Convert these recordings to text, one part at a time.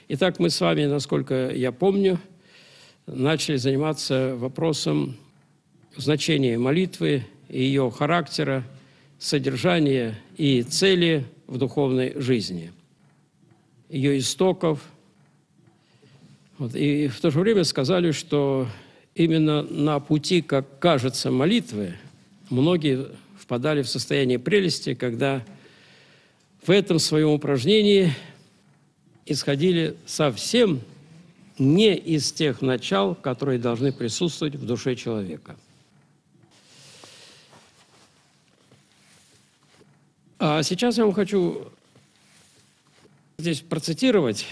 Итак, мы с вами, насколько я помню, начали заниматься вопросом значения молитвы, ее характера, содержания и цели в духовной жизни, ее истоков. И в то же время сказали, что именно на пути, как кажется, молитвы многие впадали в состояние прелести, когда в этом своем упражнении исходили совсем не из тех начал, которые должны присутствовать в душе человека. А сейчас я вам хочу здесь процитировать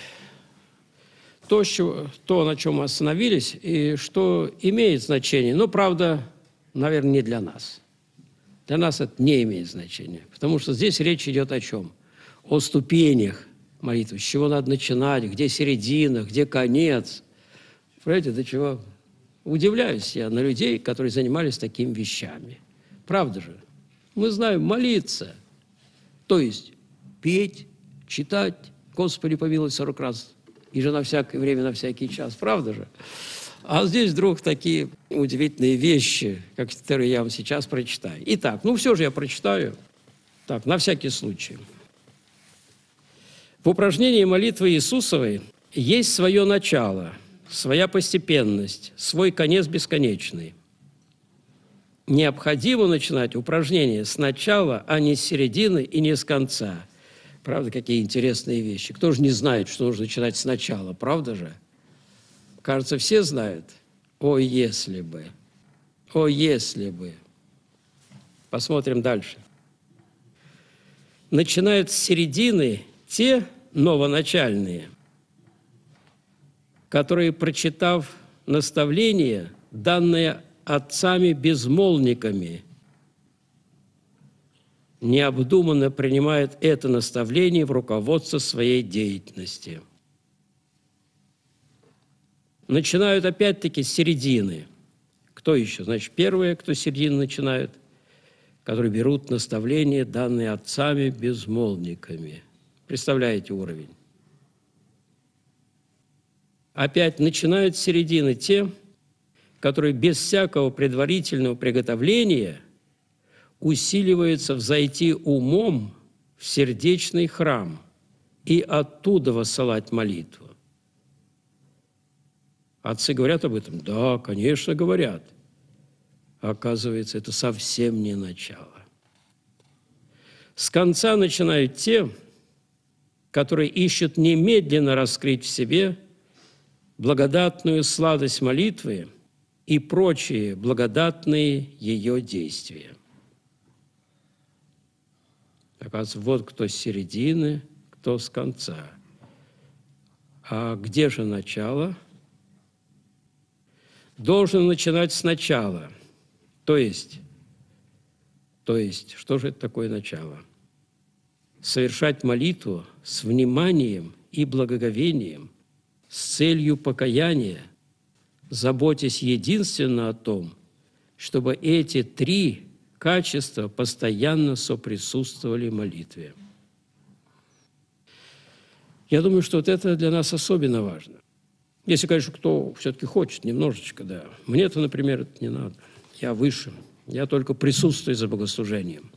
то, на чем мы остановились, и что имеет значение. Но, правда, наверное, не для нас. Для нас это не имеет значения, потому что здесь речь идет о чем? О ступенях молитвы, с чего надо начинать, где середина, где конец. Понимаете, до чего? Удивляюсь я на людей, которые занимались такими вещами. Правда же? Мы знаем молиться, то есть петь, читать, Господи, помилуй 40 раз, и же на всякое время, на всякий час. Правда же? А здесь вдруг такие удивительные вещи, которые я вам сейчас прочитаю. Итак, все же я прочитаю. Так, на всякий случай. В упражнении молитвы Иисусовой есть свое начало, своя постепенность, свой конец бесконечный. Необходимо начинать упражнение с начала, а не с середины и не с конца. Правда, какие интересные вещи. Кто же не знает, что нужно начинать с начала, правда же? Кажется, все знают. О, если бы! О, если бы! Посмотрим дальше. Начинают с середины те новоначальные, которые, прочитав наставление, данное отцами-безмолвниками, необдуманно принимают это наставление в руководство своей деятельности. Начинают опять-таки с середины. Кто еще? Значит, первые, кто с середины начинают, которые берут наставления, данные отцами-безмолвниками. Представляете уровень? Опять начинают с середины те, которые без всякого предварительного приготовления усиливаются взойти умом в сердечный храм и оттуда воссылать молитву. Отцы говорят об этом? Да, конечно, говорят. Оказывается, это совсем не начало. С конца начинают те, которые ищут немедленно раскрыть в себе благодатную сладость молитвы и прочие благодатные ее действия. Оказывается, вот кто с середины, кто с конца. А где же начало? Должен начинать сначала. То есть, что же это такое начало? Совершать молитву с вниманием и благоговением, с целью покаяния, заботясь единственно о том, чтобы эти три качества постоянно соприсутствовали в молитве. Я думаю, что вот это для нас особенно важно. Если, конечно, кто все-таки хочет немножечко, да. Мне-то, например, это не надо. Я выше. Я только присутствую за богослужением.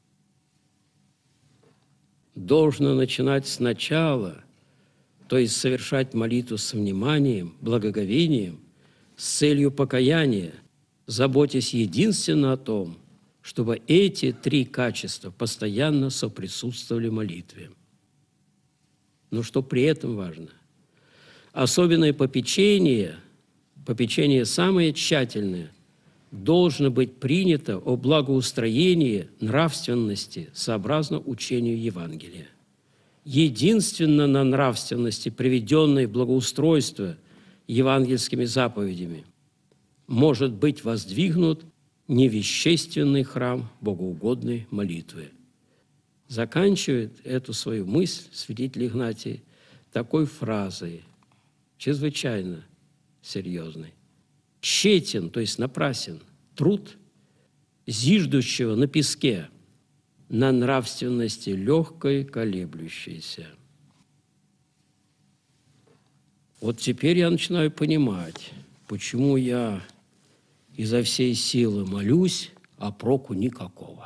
Должно начинать сначала, то есть совершать молитву с вниманием, благоговением, с целью покаяния, заботясь единственно о том, чтобы эти три качества постоянно соприсутствовали в молитве. Но что при этом важно? Особенное попечение самое тщательное, должно быть принято о благоустроении нравственности сообразно учению Евангелия. Единственно на нравственности, приведенной в благоустройство евангельскими заповедями, может быть воздвигнут невещественный храм богоугодной молитвы. Заканчивает эту свою мысль святитель Игнатий такой фразой, чрезвычайно серьезной. Тщетен, то есть напрасен, труд зиждущего на песке, на нравственности легкой колеблющейся. Вот теперь я начинаю понимать, почему я изо всей силы молюсь, а проку никакого.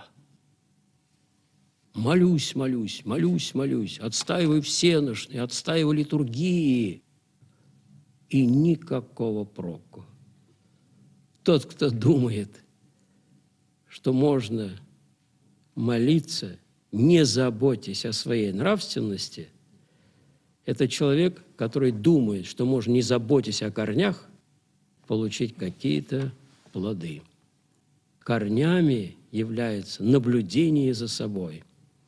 Молюсь, молюсь, молюсь, молюсь, отстаиваю всенощные, отстаиваю литургии, и никакого проку. Тот, кто думает, что можно молиться, не заботясь о своей нравственности, это человек, который думает, что можно, не заботясь о корнях, получить какие-то плоды. Корнями является наблюдение за собой,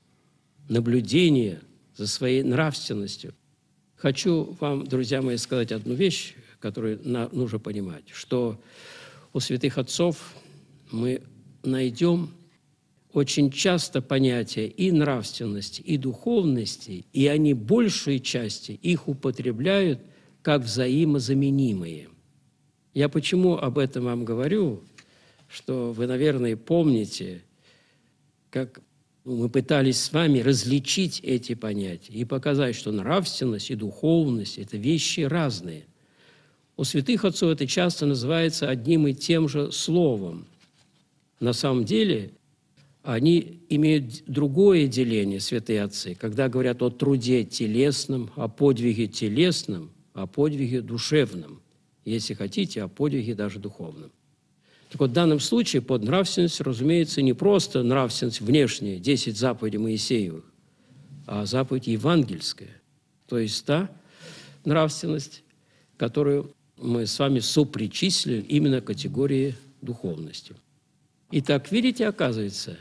наблюдение за своей нравственностью. Хочу вам, друзья мои, сказать одну вещь, которую нужно понимать, что у святых отцов мы найдем очень часто понятия и нравственности, и духовности, и они большей части их употребляют как взаимозаменимые. Я почему об этом вам говорю, что вы, наверное, помните, как мы пытались с вами различить эти понятия и показать, что нравственность и духовность – это вещи разные. У святых отцов это часто называется одним и тем же словом. На самом деле они имеют другое деление, святые отцы, когда говорят о труде телесном, о подвиге телесном, о подвиге душевном, если хотите, о подвиге даже духовном. Так вот, в данном случае под нравственностью, разумеется, не просто нравственность внешняя, 10 заповедей Моисеевых, а заповедь евангельская, то есть та нравственность, которую мы с вами сопричислили именно к категории духовности. Итак, видите, оказывается,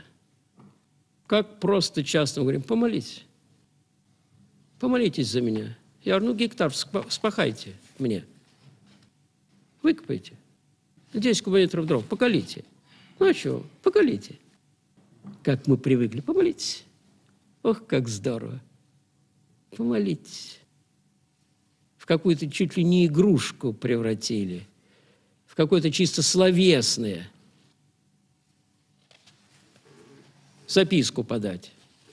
как просто часто мы говорим: помолитесь, помолитесь за меня. Я говорю: ну, гектар вспахайте мне, выкопайте. 10 кубометров дров, поколите. Ну, а что, поколите. Как мы привыкли, помолитесь. Ох, как здорово. Помолитесь. В какую-то чуть ли не игрушку превратили, в какое-то чисто словесное. Записку подать.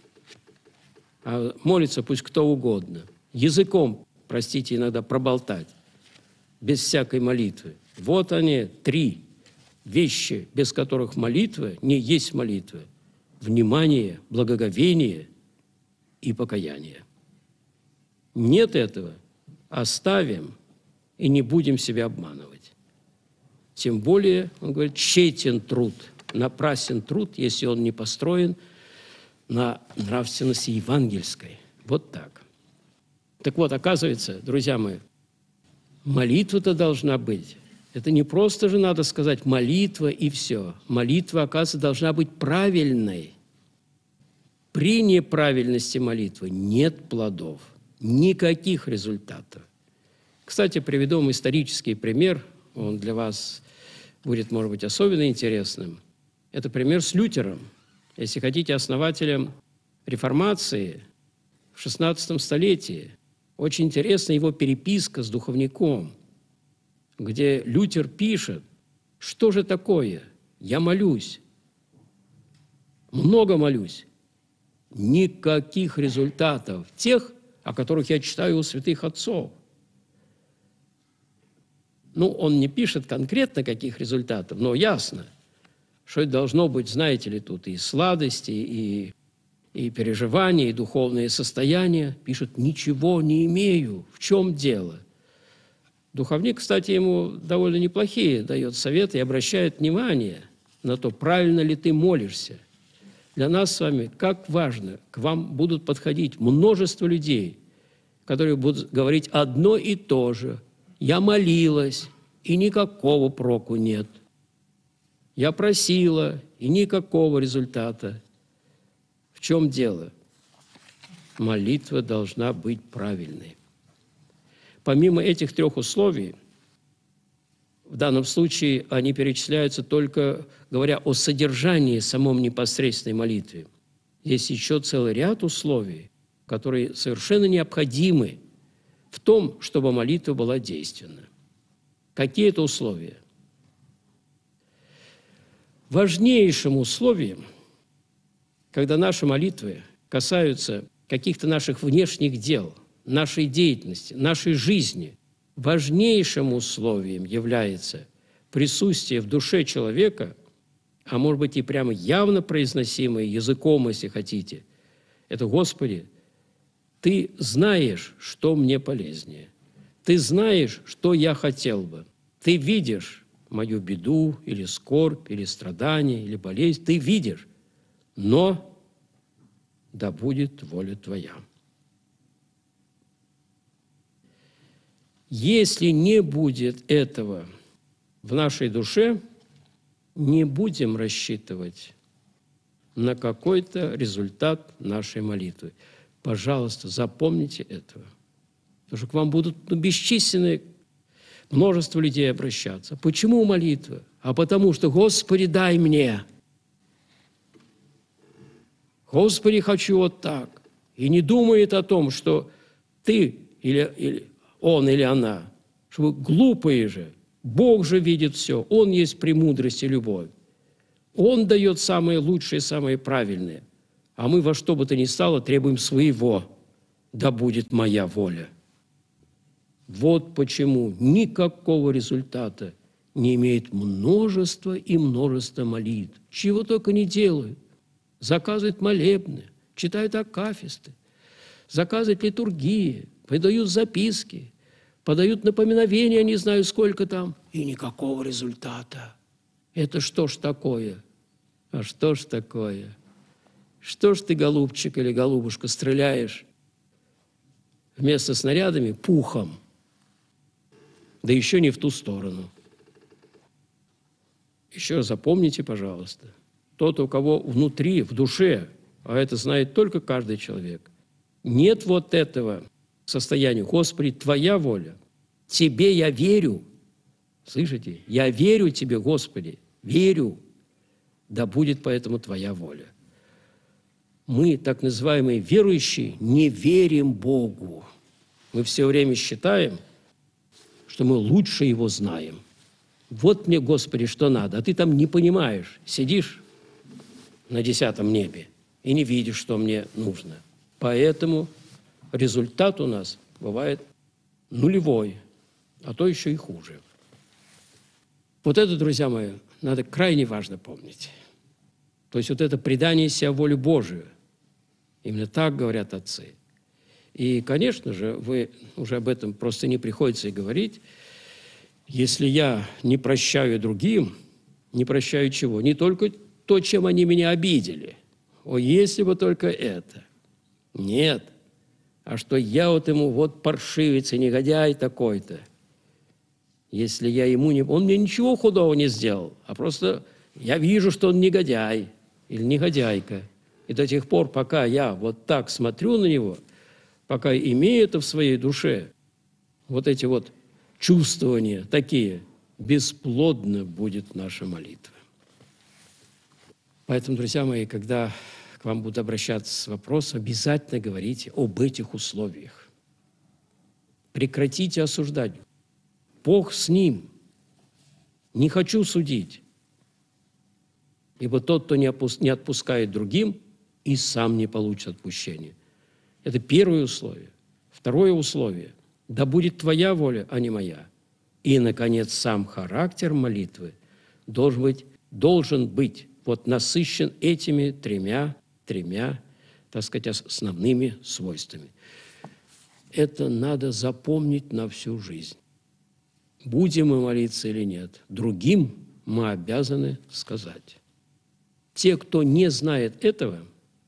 А молится пусть кто угодно. Языком, простите, иногда проболтать, без всякой молитвы. Вот они, 3 вещи, без которых молитва не есть молитва. Внимание, благоговение и покаяние. Нет этого, оставим и не будем себя обманывать. Тем более, он говорит, тщетен труд, напрасен труд, если он не построен на нравственности евангельской. Вот так. Так вот, оказывается, друзья мои, молитва-то должна быть. Это не просто же надо сказать молитва и все. Молитва, оказывается, должна быть правильной. При неправильности молитвы нет плодов, никаких результатов. Кстати, приведу вам исторический пример. Он для вас будет, может быть, особенно интересным. Это пример с Лютером. Если хотите, основателем реформации в XVI столетии. Очень интересна его переписка с духовником, где Лютер пишет: что же такое? Я молюсь, много молюсь. Никаких результатов, тех, о которых я читаю у святых отцов. Ну, он не пишет конкретно каких результатов, но ясно, что это должно быть, знаете ли, тут и сладости, и переживания, и духовные состояния. Пишет: ничего не имею. В чем дело? Духовник, кстати, ему довольно неплохие дает советы и обращает внимание на то, правильно ли ты молишься. Для нас с вами как важно, к вам будут подходить множество людей, которые будут говорить одно и то же. Я молилась, и никакого проку нет. Я просила, и никакого результата. В чем дело? Молитва должна быть правильной. Помимо этих 3 условий, в данном случае они перечисляются только говоря о содержании самом непосредственной молитвы. Есть еще целый ряд условий, которые совершенно необходимы в том, чтобы молитва была действенна. Какие это условия? Важнейшим условием, когда наши молитвы касаются каких-то наших внешних дел, нашей деятельности, нашей жизни, важнейшим условием является присутствие в душе человека, а может быть и прямо явно произносимое языком, если хотите, это «Господи, Ты знаешь, что мне полезнее. Ты знаешь, что я хотел бы. Ты видишь мою беду или скорбь, или страдание, или болезнь. Ты видишь, но да будет воля Твоя». Если не будет этого в нашей душе, не будем рассчитывать на какой-то результат нашей молитвы. Пожалуйста, запомните этого. Потому что к вам будут бесчисленное множество людей обращаться. Почему молитва? А потому что «Господи, дай мне». «Господи, хочу вот так». И не думает о том, что ты или он или она, что вы глупые же. Бог же видит все. Он есть премудрость и любовь. Он дает самые лучшие, самые правильные. А мы во что бы то ни стало требуем своего. Да будет моя воля. Вот почему никакого результата не имеет множество и множество молитв. Чего только не делают. Заказывают молебны, читают акафисты, заказывают литургии, выдают записки, подают напоминовения, не знаю сколько там, и никакого результата. Это что ж такое? А что ж такое? Что ж ты, голубчик или голубушка, стреляешь вместо снарядами пухом? Да еще не в ту сторону. Еще раз запомните, пожалуйста, тот, у кого внутри, в душе, а это знает только каждый человек, нет вот этого состояния. Господи, Твоя воля, Тебе я верю. Слышите? Я верю Тебе, Господи, верю. Да будет поэтому Твоя воля. Мы, так называемые верующие, не верим Богу. Мы все время считаем, что мы лучше Его знаем. Вот мне, Господи, что надо, а ты там не понимаешь. Сидишь на 10-м небе и не видишь, что мне нужно. Поэтому результат у нас бывает нулевой, а то еще и хуже. Вот это, друзья мои, надо крайне важно помнить. То есть вот это предание себя воле Божию. Именно так говорят отцы. И, конечно же, вы уже об этом просто не приходится и говорить. Если я не прощаю другим, не прощаю чего? Не только то, чем они меня обидели. О, если бы только это. Нет. А что я вот ему, вот паршивец и негодяй такой-то. Если я ему не... Он мне ничего худого не сделал, а просто я вижу, что он негодяй или негодяйка. И до тех пор, пока я вот так смотрю на него, пока имею это в своей душе, вот эти вот чувствования такие, бесплодна будет наша молитва. Поэтому, друзья мои, когда к вам будут обращаться с вопросом, обязательно говорите об этих условиях. Прекратите осуждать. Бог с ним. Не хочу судить. Ибо тот, кто не отпускает другим, и сам не получит отпущения. Это первое условие. Второе условие. Да будет Твоя воля, а не моя. И, наконец, сам характер молитвы должен быть вот насыщен этими тремя, так сказать, основными свойствами. Это надо запомнить на всю жизнь. Будем мы молиться или нет, другим мы обязаны сказать. Те, кто не знает этого,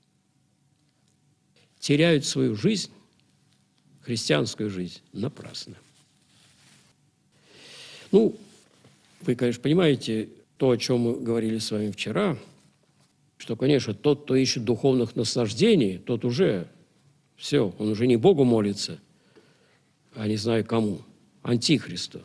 теряют свою жизнь, христианскую жизнь, напрасно. Ну, вы, конечно, понимаете то, о чем мы говорили с вами вчера, что, конечно, тот, кто ищет духовных наслаждений, тот уже все, он уже не Богу молится, а не знаю кому, антихристу.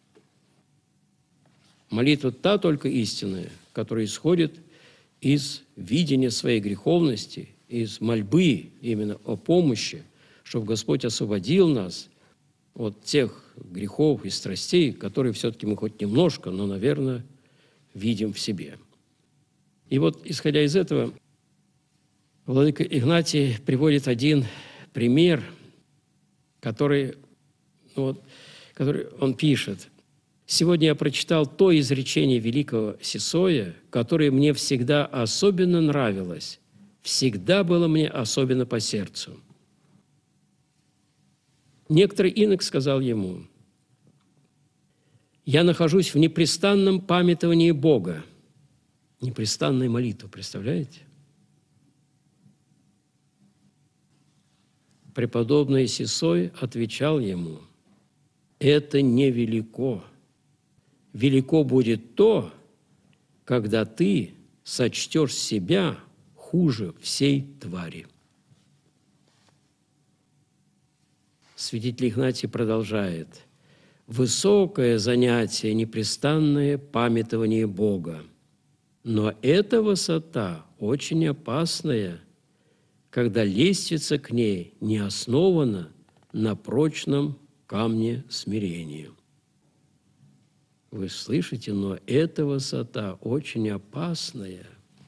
Молитва та только истинная, которая исходит из видения своей греховности, из мольбы именно о помощи, чтобы Господь освободил нас от тех грехов и страстей, которые все-таки мы хоть немножко, но, наверное, видим в себе. И вот, исходя из этого, владыка Игнатий приводит один пример, который, который он пишет: «Сегодня я прочитал то изречение великого Сесоя, которое мне всегда особенно нравилось, всегда было мне особенно по сердцу. Некоторый инок сказал ему: «Я нахожусь в непрестанном памятовании Бога». Непрестанная молитва, представляете? Преподобный Сесой отвечал ему: «Это невелико. Велико будет то, когда ты сочтешь себя хуже всей твари». Святитель Игнатий продолжает: «Высокое занятие, непрестанное памятование Бога. Но эта высота очень опасная, когда лестница к ней не основана на прочном камне смирения». Вы слышите, но эта высота очень опасная.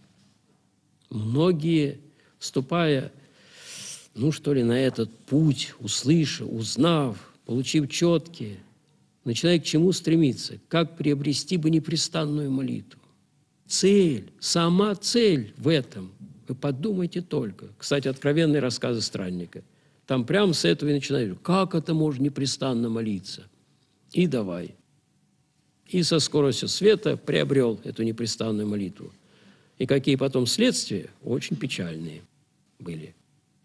Многие, вступая, на этот путь, услышав, узнав, получив четкие, начинают к чему стремиться? Как приобрести бы непрестанную молитву? Цель, сама цель в этом. Вы подумайте только. Кстати, откровенные рассказы странника. Там прямо с этого и начинают. Как это можно непрестанно молиться? И давай. И со скоростью света приобрел эту непрестанную молитву. И какие потом следствия? Очень печальные были.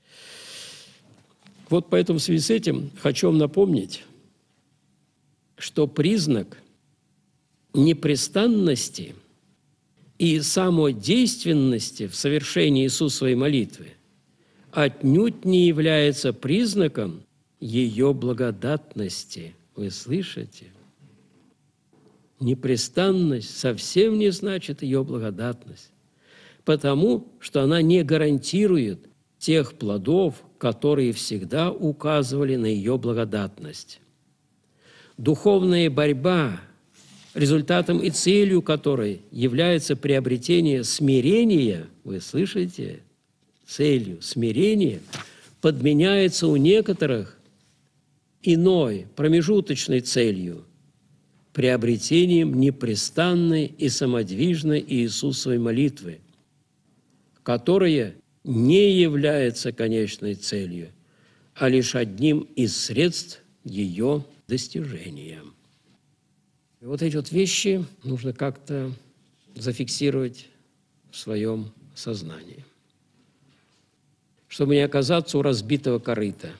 Вот поэтому в связи с этим хочу вам напомнить, что признак непрестанности и самодейственности в совершении Иисусовой молитвы отнюдь не является признаком ее благодатности. Вы слышите? Непрестанность совсем не значит ее благодатность, потому что она не гарантирует тех плодов, которые всегда указывали на ее благодатность. Духовная борьба, результатом и целью которой является приобретение смирения, вы слышите, целью смирения, подменяется у некоторых иной, промежуточной целью, приобретением непрестанной и самодвижной Иисусовой молитвы, которая не является конечной целью, а лишь одним из средств ее достижения. И вот эти вот вещи нужно как-то зафиксировать в своем сознании, чтобы не оказаться у разбитого корыта.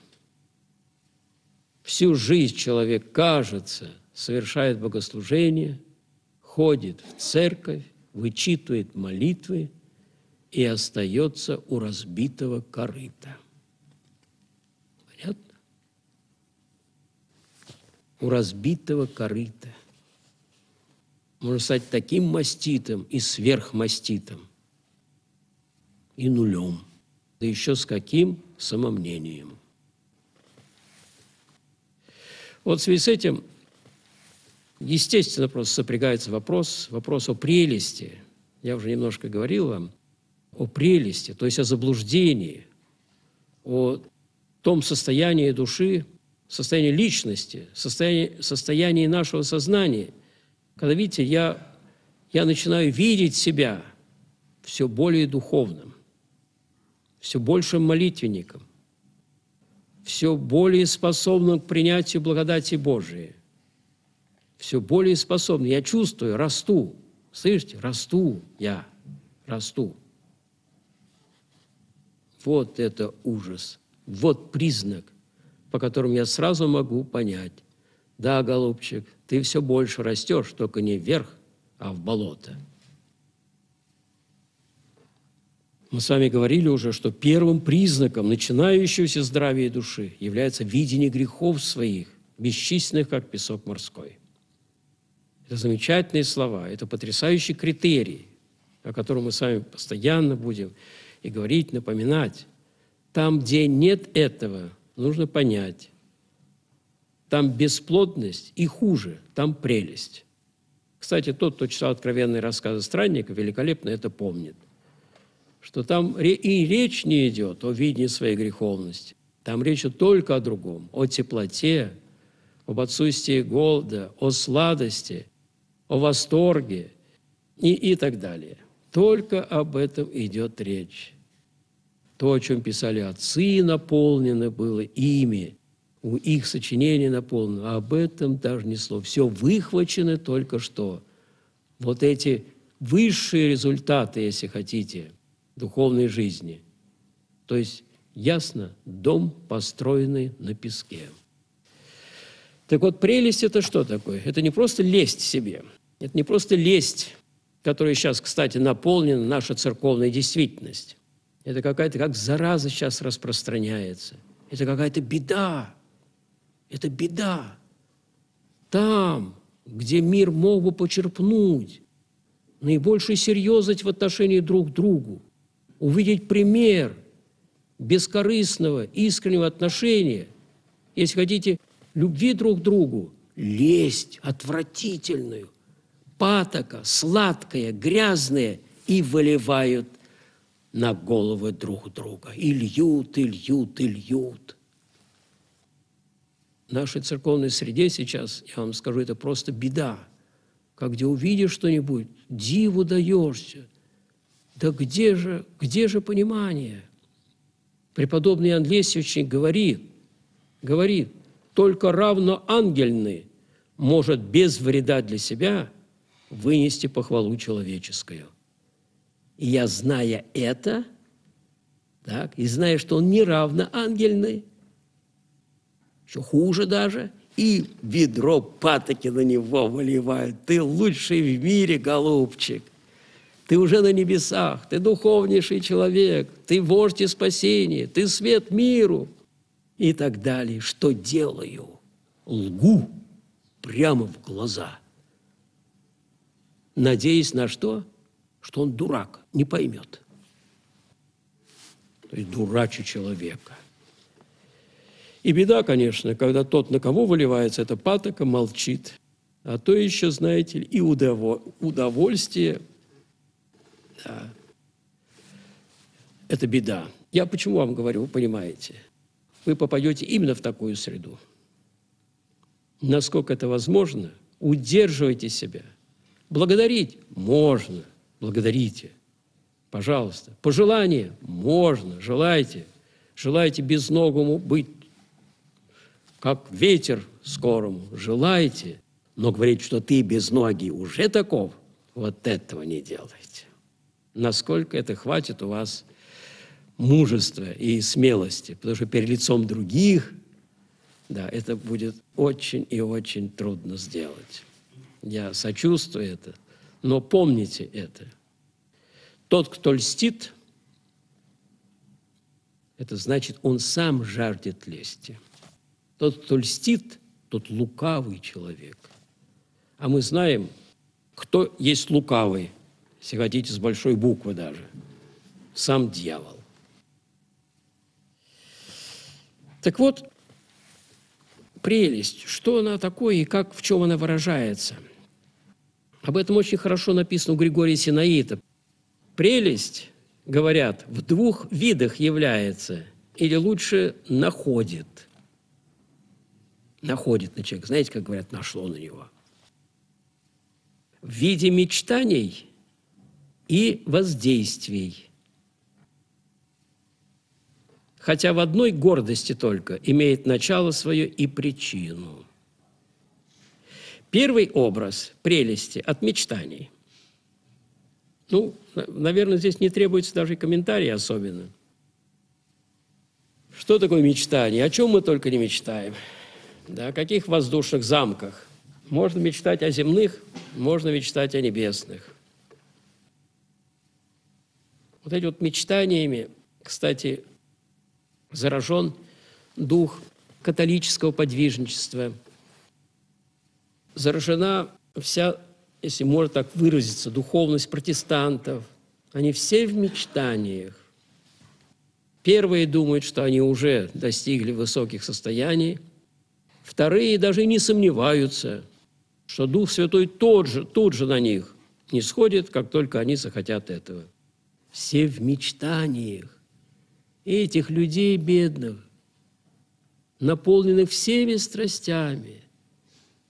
Всю жизнь человек, кажется, совершает богослужение, ходит в церковь, вычитывает молитвы и остается у разбитого корыта. Понятно? У разбитого корыта. Можно стать таким маститом и сверхмаститом, и нулем, да еще с каким самомнением. Вот в связи с этим, естественно, просто сопрягается вопрос о прелести. Я уже немножко говорил вам о прелести, то есть о заблуждении, о том состоянии души, состоянии личности, состоянии нашего сознания. Когда, видите, я начинаю видеть себя все более духовным, все большим молитвенником, все более способным к принятию благодати Божией, все более способным. Я чувствую, расту. Слышите? Расту я, расту. Вот это ужас, вот признак, по которому я сразу могу понять: да, голубчик, ты все больше растешь, только не вверх, а в болото. Мы с вами говорили уже, что первым признаком начинающегося здравия души является видение грехов своих, бесчисленных, как песок морской. Это замечательные слова, это потрясающий критерий, о котором мы с вами постоянно будем и говорить, напоминать. Там, где нет этого, нужно понять. Там бесплодность и хуже, там прелесть. Кстати, тот, кто читал откровенные рассказы странника, великолепно это помнит, что там и речь не идет о видении своей греховности. Там речь только о другом, о теплоте, об отсутствии голода, о сладости, о восторге и так далее. Только об этом идет речь. То, о чем писали отцы, наполнено было ими, у их сочинений наполнено, а об этом даже ни слова. Все выхвачено только что. Вот эти высшие результаты, если хотите, духовной жизни. То есть, ясно, дом, построенный на песке. Так вот, прелесть – это что такое? Это не просто лесть себе. Это не просто лесть, которой сейчас, кстати, наполнена наша церковная действительность. Это какая-то, как зараза сейчас распространяется. Это какая-то беда. Это беда. Там, где мир мог бы почерпнуть наибольшую серьезность в отношении друг к другу, увидеть пример бескорыстного, искреннего отношения, если хотите, любви друг к другу, лесть отвратительную, патока, сладкая, грязная, и выливают на головы друг друга. И льют, и льют, и льют. В нашей церковной среде сейчас, я вам скажу, это просто беда. Как где увидишь что-нибудь, диву даешься. Да где же понимание? Преподобный Иоанн Лесвичник говорит, только равно ангельный может без вреда для себя вынести похвалу человеческую. И я, зная это, так, и зная, что он не равно ангельный, еще хуже даже, и ведро патоки на него выливают. Ты лучший в мире, голубчик. Ты уже на небесах, ты духовнейший человек, ты вождь и спасение, ты свет миру и так далее. Что делаю? Лгу прямо в глаза. Надеясь на что? Что он дурак, не поймет. То есть дурачу человека. И беда, конечно, когда тот, на кого выливается эта патока, молчит. А то еще, знаете ли, и удовольствие. Да. Это беда. Я почему вам говорю, вы понимаете? Вы попадете именно в такую среду. Насколько это возможно, удерживайте себя. Благодарить можно, благодарите. Пожалуйста. Пожелание можно, желайте. Желайте безногому быть, как ветер скорому. Желайте. Но говорить, что ты безногий уже таков, вот этого не делайте. Насколько это хватит у вас мужества и смелости, потому что перед лицом других, да, это будет очень и очень трудно сделать. Я сочувствую это, но помните это. Тот, кто льстит, это значит, он сам жаждет лести. Тот, кто льстит, тот лукавый человек. А мы знаем, кто есть лукавый, если хотите, с большой буквы даже. Сам дьявол. Так вот, прелесть, что она такое и как, в чем она выражается. Об этом очень хорошо написано у Григория Синаита. Прелесть, говорят, в двух видах является, или лучше находит. Находит на человека. Знаете, как говорят, нашло на него. В виде мечтаний и воздействий. Хотя в одной гордости только имеет начало свое и причину. Первый образ прелести от мечтаний. Ну, наверное, здесь не требуется даже и комментарий особенно. Что такое мечтание? О чем мы только не мечтаем? Да, о каких воздушных замках? Можно мечтать о земных, можно мечтать о небесных. Вот эти вот мечтаниями, кстати, заражен дух католического подвижничества. Заражена вся, если можно так выразиться, духовность протестантов. Они все в мечтаниях. Первые думают, что они уже достигли высоких состояний. Вторые даже не сомневаются, что Дух Святой тут же на них не сходит, как только они захотят этого. Все в мечтаниях. Этих людей бедных, наполненных всеми страстями,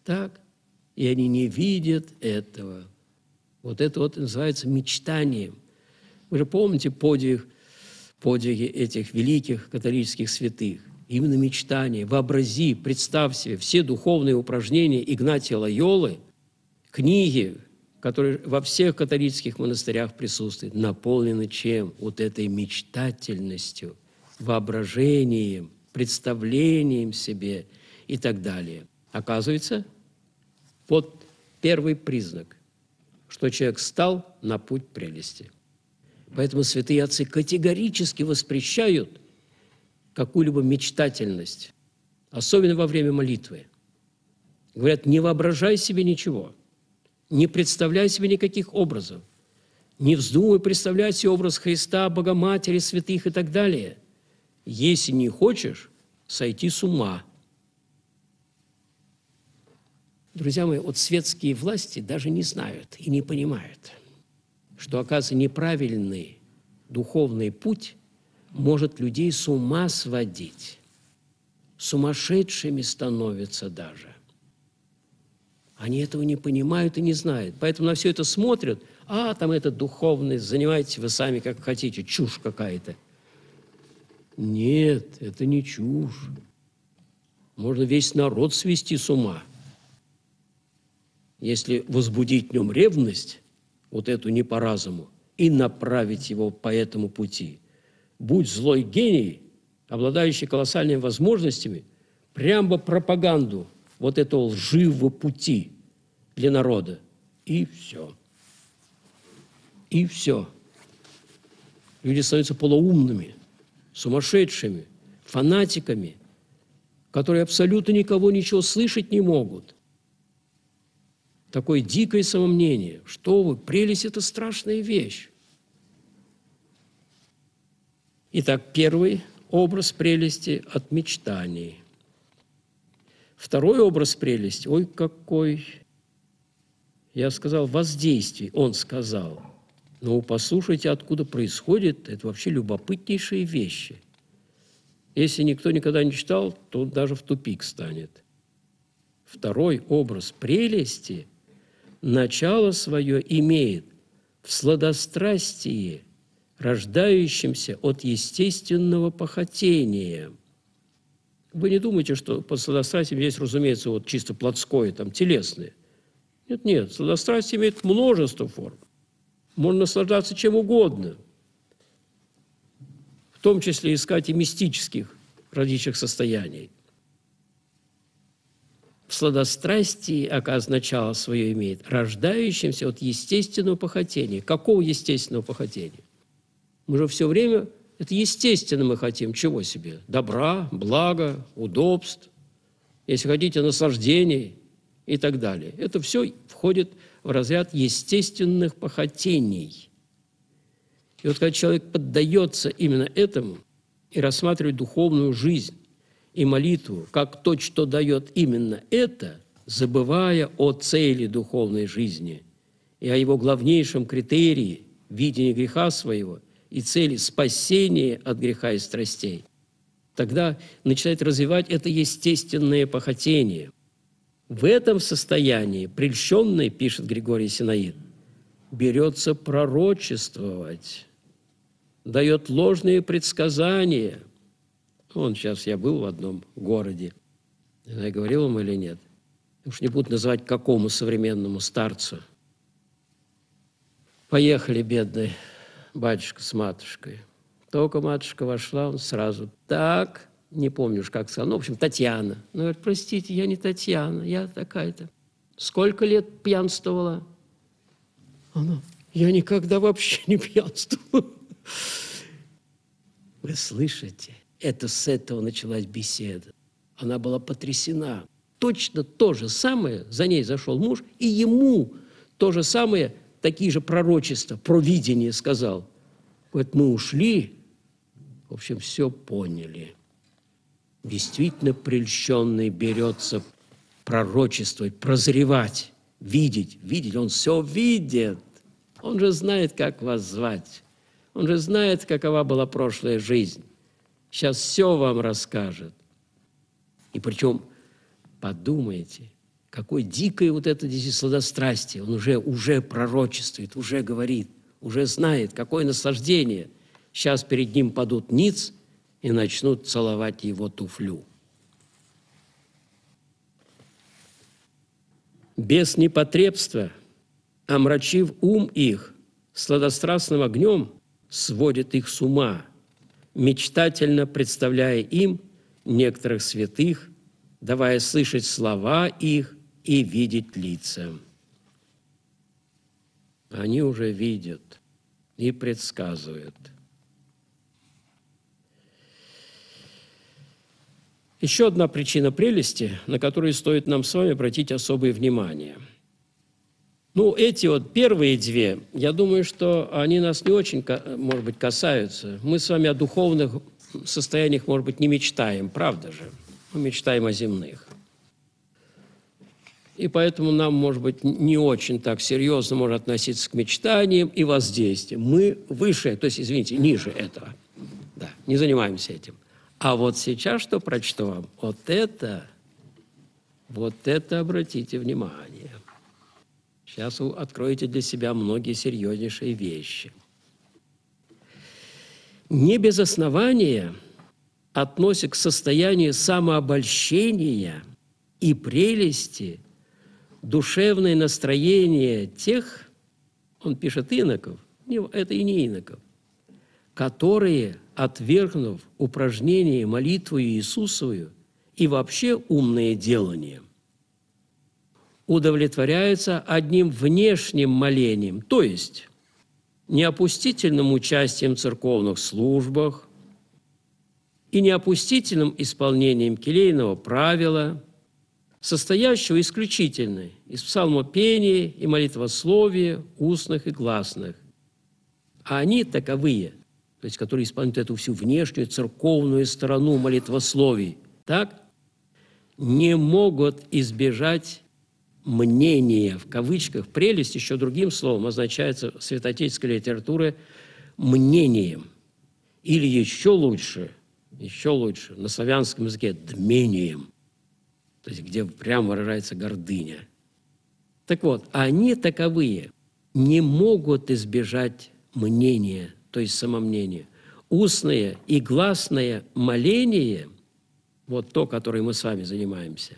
Так? И они не видят этого. Вот это вот называется мечтанием. Вы же помните подвиги этих великих католических святых? Именно мечтание. Вообрази, представь себе все духовные упражнения Игнатия Лойолы, книги, которые во всех католических монастырях присутствуют, наполнены чем? Вот этой мечтательностью, воображением, представлением себе и так далее. Оказывается, вот первый признак, что человек стал на путь прелести. Поэтому святые отцы категорически воспрещают какую-либо мечтательность, особенно во время молитвы. Говорят, не воображай себе ничего, не представляй себе никаких образов, не вздумай представлять себе образ Христа, Богоматери, святых и так далее. Если не хочешь сойти с ума. Друзья мои, вот светские власти даже не знают и не понимают, что, оказывается, неправильный духовный путь может людей с ума сводить. Сумасшедшими становятся даже. Они этого не понимают и не знают. Поэтому на все это смотрят. Там этот духовный, занимайтесь вы сами как хотите, чушь какая-то. Нет, это не чушь. Можно весь народ свести с ума. Если возбудить в нем ревность, вот эту не по разуму, и направить его по этому пути. Будь злой гений, обладающий колоссальными возможностями, прямо пропаганду вот этого лживого пути для народа. И все. И все. Люди становятся полуумными, сумасшедшими, фанатиками, которые абсолютно никого ничего слышать не могут. Такое дикое самомнение. Что вы, прелесть – это страшная вещь. Итак, первый образ прелести от мечтаний. Второй образ прелести, ой, какой, я сказал, воздействие, он сказал. Но послушайте, откуда происходит, это вообще любопытнейшие вещи. Если никто никогда не читал, то он даже в тупик станет. Второй образ прелести начало свое имеет в сладострастии, рождающемся от естественного похотения. Вы не думайте, что под сладострастием здесь, разумеется, вот чисто плотское, там, телесное. Нет, сладострастие имеет множество форм. Можно наслаждаться чем угодно, в том числе искать и мистических различных состояний. В сладострастии, оказывается, начало свое имеет, рождающимся от естественного похотения. Какого естественного похотения? Мы же все время, это естественно мы хотим. Чего себе? Добра, блага, удобств, если хотите, наслаждений и так далее. Это все входит в разряд естественных похотений. И вот когда человек поддается именно этому и рассматривает духовную жизнь и молитву как то, что дает именно это, забывая о цели духовной жизни и о его главнейшем критерии – видении греха своего и цели спасения от греха и страстей, тогда начинает развивать это естественное похотение. В этом состоянии прельщенный, пишет Григорий Синаид, берется пророчествовать, дает ложные предсказания. Сейчас я был в одном городе, я говорил вам или нет, уж не буду называть какому современному старцу. Поехали, бедный батюшка с матушкой. Только матушка вошла, он сразу так, не помню уж как сказал, в общем, Татьяна. Ну, говорит, простите, я не Татьяна, я такая-то. Сколько лет пьянствовала? Она, я никогда вообще не пьянствовала. Вы слышите? Это с этого началась беседа. Она была потрясена. Точно то же самое, за ней зашел муж, и ему то же самое, такие же пророчества, провидение сказал. Говорит, мы ушли, в общем, все поняли. Действительно прельщенный берется пророчествовать, прозревать, видеть. Он все видит. Он же знает, как вас звать. Он же знает, какова была прошлая жизнь. Сейчас все вам расскажет. И причем, подумайте, Какое дикое вот это здесь сладострастие. Он уже пророчествует, уже говорит, уже знает, какое наслаждение. Сейчас перед ним падут ниц и начнут целовать его туфлю. Без непотребства, омрачив ум их, сладострастным огнем сводит их с ума, мечтательно представляя им некоторых святых, давая слышать слова их и видеть лица. Они уже видят и предсказывают. Еще одна причина прелести, на которую стоит нам с вами обратить особое внимание. Эти вот первые две, я думаю, что они нас не очень, может быть, касаются. Мы с вами о духовных состояниях, может быть, не мечтаем, правда же? Мы мечтаем о земных. И поэтому нам, может быть, не очень так серьезно можно относиться к мечтаниям и воздействиям. Мы выше, то есть, извините, ниже этого. Да, не занимаемся этим. А вот сейчас, что прочту вам, вот это обратите внимание. Сейчас вы откроете для себя многие серьезнейшие вещи. Не без основания относится к состоянию самообольщения и прелести душевное настроение тех, он пишет иноков, это и не иноков, которые, отвергнув упражнение молитву Иисусовую и вообще умное делание, удовлетворяются одним внешним молением, то есть неопустительным участием в церковных службах и неопустительным исполнением келейного правила, состоящего исключительно из псалмопения и молитвословия устных и гласных. А они таковые, то есть которые исполняют эту всю внешнюю церковную сторону молитвословий, так, не могут избежать мнения, в кавычках, прелесть еще другим словом означается в святоотеческой литературе мнением. Или еще лучше, на славянском языке дмением, то есть где прямо выражается гордыня. Так вот, они таковые не могут избежать мнения, то есть самомнения. Устное и гласное моление, вот то, которым мы с вами занимаемся,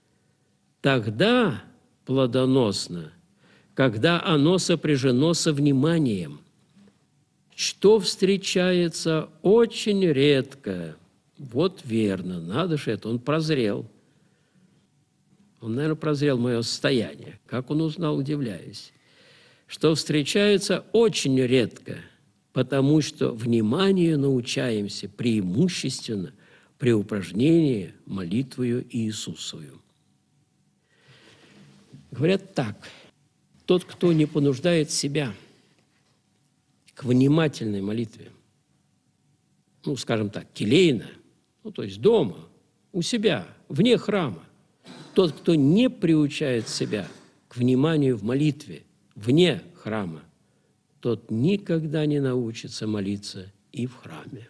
тогда плодоносно, когда оно сопряжено со вниманием, что встречается очень редко. Вот верно, надо же это, он прозрел. Он, наверное, прозрел мое состояние. Как он узнал, удивляюсь. Что встречается очень редко, потому что вниманию научаемся преимущественно при упражнении молитвою Иисусовую. Говорят так, тот, кто не понуждает себя к внимательной молитве, скажем так, келейно, то есть дома, у себя, вне храма, тот, кто не приучает себя к вниманию в молитве вне храма, тот никогда не научится молиться и в храме.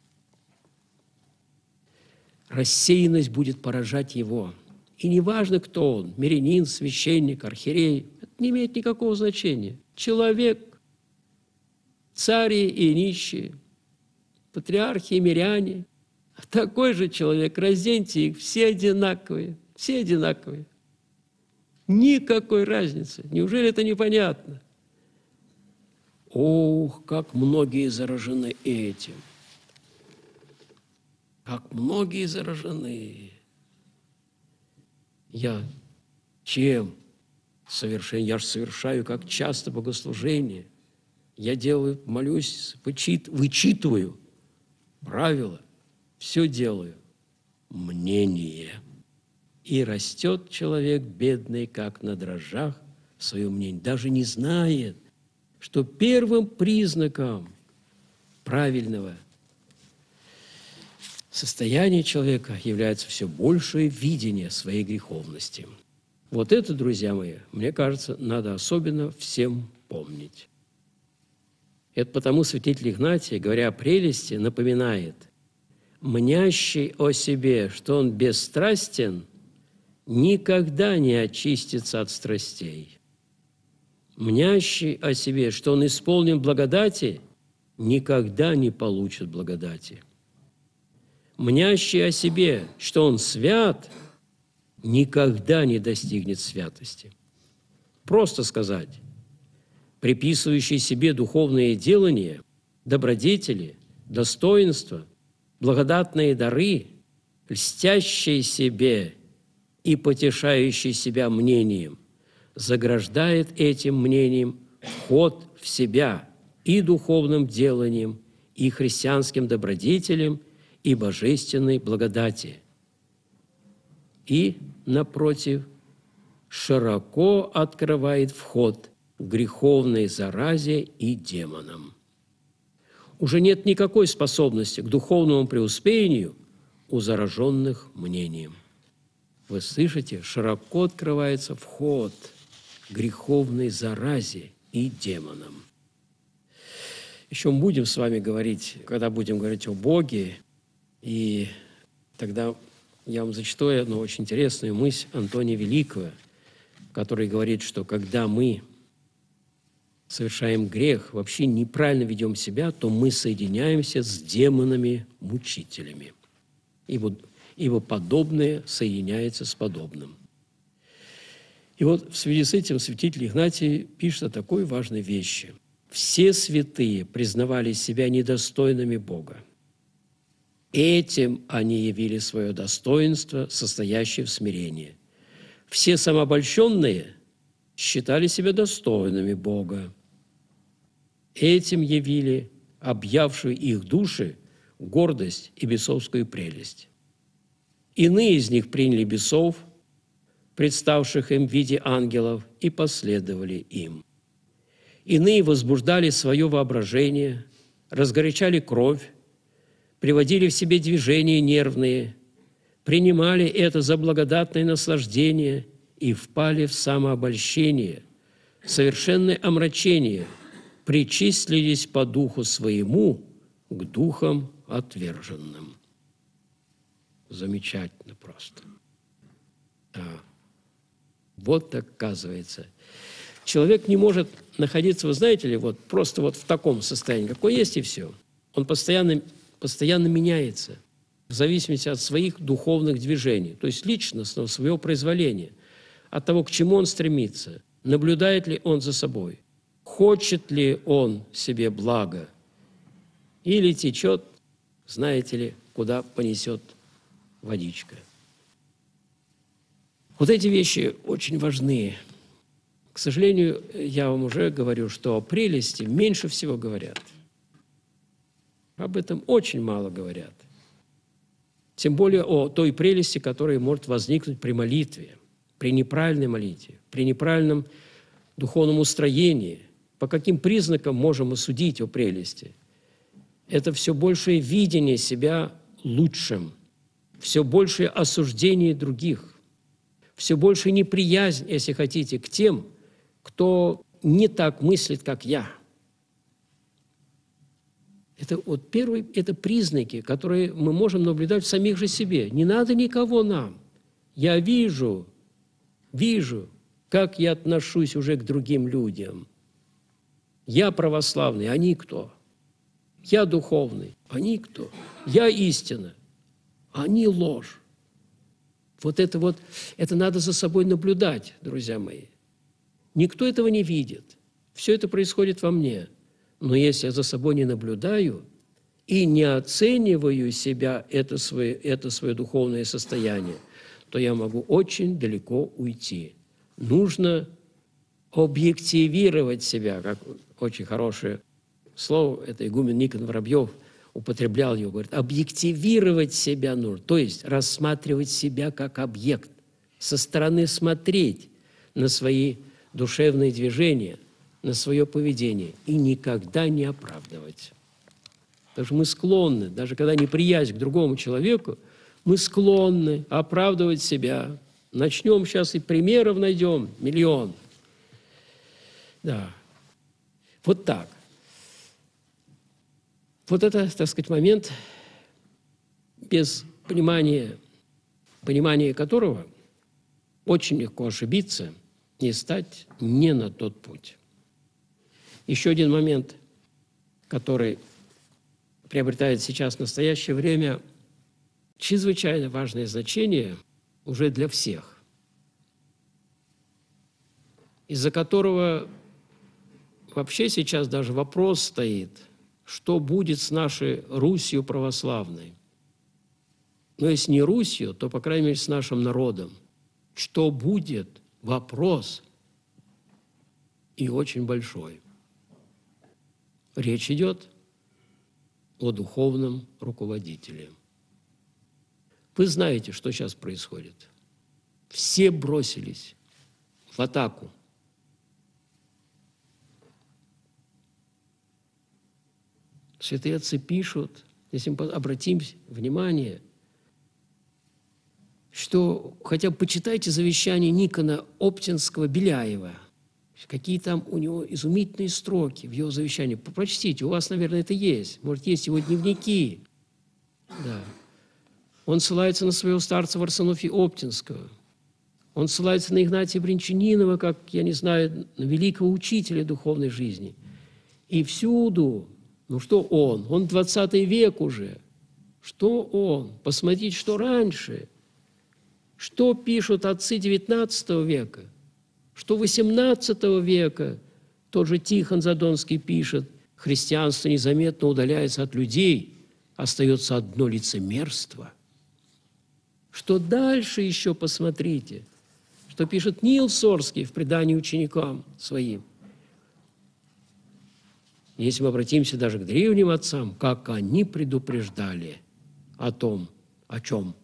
Рассеянность будет поражать его. И неважно, кто он, мирянин, священник, архиерей, это не имеет никакого значения. Человек, цари и нищие, патриархи и миряне, такой же человек, разденьте их, все одинаковые. Все одинаковые. Никакой разницы. Неужели это непонятно? Ох, как многие заражены этим. Как многие заражены. Я чем? Я же совершаю как часто богослужение. Я делаю, молюсь, вычитываю правила, все делаю. Мнение. И растет человек бедный, как на дрожжах, в своем мнении. Даже не знает, что первым признаком правильного состояния человека является все большее видение своей греховности. Вот это, друзья мои, мне кажется, надо особенно всем помнить. Это потому святитель Игнатий, говоря о прелести, напоминает: «Мнящий о себе, что он бесстрастен, никогда не очистится от страстей. Мнящий о себе, что он исполнен благодати, никогда не получит благодати. Мнящий о себе, что он свят, никогда не достигнет святости. Просто сказать, приписывающий себе духовные делания, добродетели, достоинства, благодатные дары, льстящий себе и потешающий себя мнением, заграждает этим мнением вход в себя и духовным деланием, и христианским добродетелям, и божественной благодати. И, напротив, широко открывает вход к греховной заразе и демонам. Уже нет никакой способности к духовному преуспеянию у зараженных мнением. Вы слышите, широко открывается вход к греховной заразе и демонам. Еще мы будем с вами говорить, когда будем говорить о Боге, и тогда я вам зачитаю одну очень интересную мысль Антония Великого, который говорит, что когда мы совершаем грех, вообще неправильно ведем себя, то мы соединяемся с демонами-мучителями. Ибо подобное соединяется с подобным. И вот в связи с этим святитель Игнатий пишет о такой важной вещи. Все святые признавали себя недостойными Бога. Этим они явили свое достоинство, состоящее в смирении. Все самообольщенные считали себя достойными Бога. Этим явили объявшую их души гордость и бесовскую прелесть. Иные из них приняли бесов, представших им в виде ангелов, и последовали им. Иные возбуждали свое воображение, разгорячали кровь, приводили в себе движения нервные, принимали это за благодатное наслаждение и впали в самообольщение, совершенное омрачение, причислились по духу своему к духам отверженным. Замечательно просто. Да. Вот оказывается. Человек не может находиться, вы знаете ли, вот просто вот в таком состоянии, какой есть, и все. Он постоянно меняется в зависимости от своих духовных движений, то есть личностного своего произволения, от того, к чему он стремится, наблюдает ли он за собой, хочет ли он себе блага, или течет, знаете ли, куда понесет водичка. Вот эти вещи очень важны. К сожалению, я вам уже говорю, что о прелести меньше всего говорят. Об этом очень мало говорят. Тем более о той прелести, которая может возникнуть при молитве, при неправильной молитве, при неправильном духовном устроении. По каким признакам можем мы судить о прелести? Это все большее видение себя лучшим, все большее осуждение других, все больше неприязнь, если хотите, к тем, кто не так мыслит, как я. Это вот первые, это признаки, которые мы можем наблюдать в самих же себе. Не надо никого нам. Я вижу, как я отношусь уже к другим людям. Я православный, они кто? Я духовный, они кто? Я истина, они ложь. Вот это надо за собой наблюдать, друзья мои. Никто этого не видит. Все это происходит во мне. Но если я за собой не наблюдаю и не оцениваю себя, это свое духовное состояние, то я могу очень далеко уйти. Нужно объективировать себя, как очень хорошее слово, это игумен Никон Воробьев употреблял его, говорит, объективировать себя нужно, то есть рассматривать себя как объект, со стороны смотреть на свои душевные движения, на свое поведение и никогда не оправдывать. Потому что мы склонны, даже когда неприязнь к другому человеку, мы склонны оправдывать себя. Начнем сейчас и примеров найдем, миллион. Да. Вот так. Вот это, так сказать, момент, без понимания которого очень легко ошибиться и стать не на тот путь. Еще один момент, который приобретает сейчас в настоящее время чрезвычайно важное значение уже для всех, из-за которого вообще сейчас даже вопрос стоит, что будет с нашей Русью православной. Но если не Русью, то, по крайней мере, с нашим народом. Что будет? Вопрос. И очень большой. Речь идет о духовном руководителе. Вы знаете, что сейчас происходит. Все бросились в атаку. Святые отцы пишут, если мы обратим внимание, что хотя бы почитайте завещание Никона Оптинского-Беляева, какие там у него изумительные строки в его завещании. Прочтите, у вас, наверное, это есть. Может, есть его дневники. Да. Он ссылается на своего старца Варсонофия Оптинского. Он ссылается на Игнатия Бринчанинова, как, я не знаю, на великого учителя духовной жизни. И всюду, ну что он? Он 20 век уже. Что он? Посмотрите, что раньше. Что пишут отцы XIX века? Что XVIII века? Тот же Тихон Задонский пишет, христианство незаметно удаляется от людей, остается одно лицемерство. Что дальше еще посмотрите, что пишет Нил Сорский в предании ученикам своим. Если мы обратимся даже к древним отцам, как они предупреждали о том, о чем.